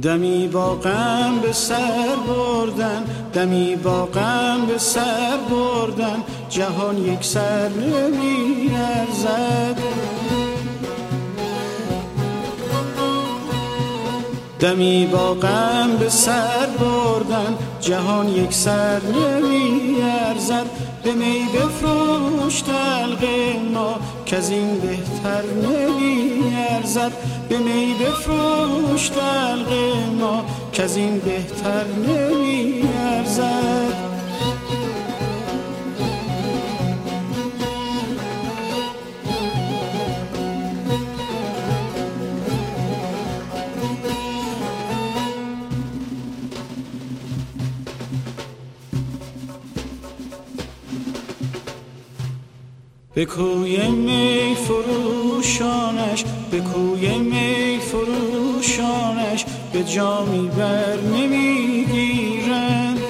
دمی با غم به سر بردن، دمی با غم به سر بردن، جهان یک سر نمی ارزد. دمی با غم به سر بردن، جهان یک سر نمی ارزد. به می بفروش دلق ما کز این بهتر نمی ارزد. به می بفروش دلق ما کز این بهتر نمی ارزد. به کوی می فروشانش، به کوی می فروشانش، به جامی بر نمیگیرند.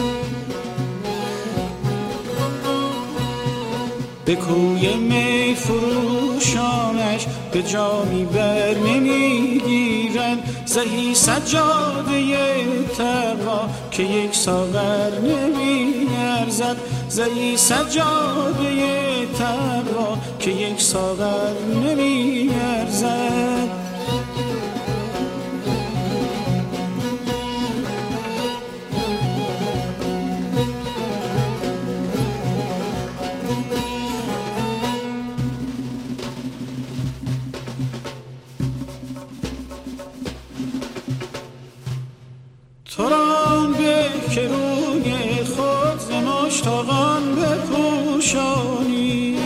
به کوی می فروشانش، به جامی بر نمیگیرند. زهی سجاده تقوا که یک ساغر نمی ارزد. زهی سجاده تقوا که یک ساغر نمی ارزد. تو را به که روی خود ز مشتاقان بپوشانی،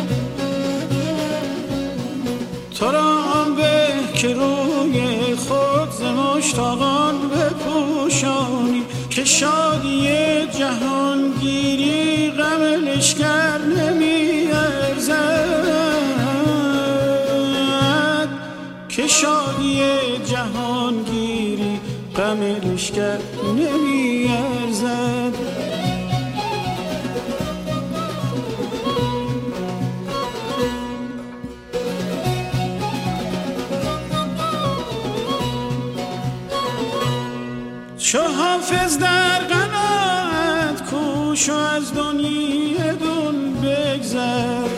تو را به که روی خود ز مشتاقان بپوشانی، که شادی جهانگیری غم لشکر نمی ارزد. که شادی جهانگیری غم لشکر نمی ارزد. چو حافظ در قناعت کوش و از دنیا دون بگذر.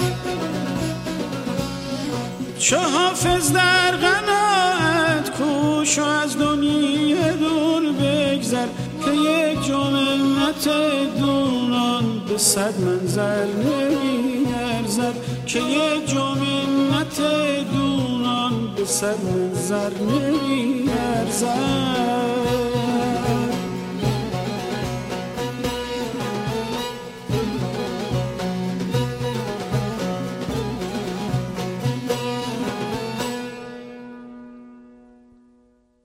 چو حافظ در قناعت کوش و از دنیا دون بگذر، که یک جو منت دونان به صد منزل نمی ارزد. که یک جو منت دونان به صد منزل نمی ارزد.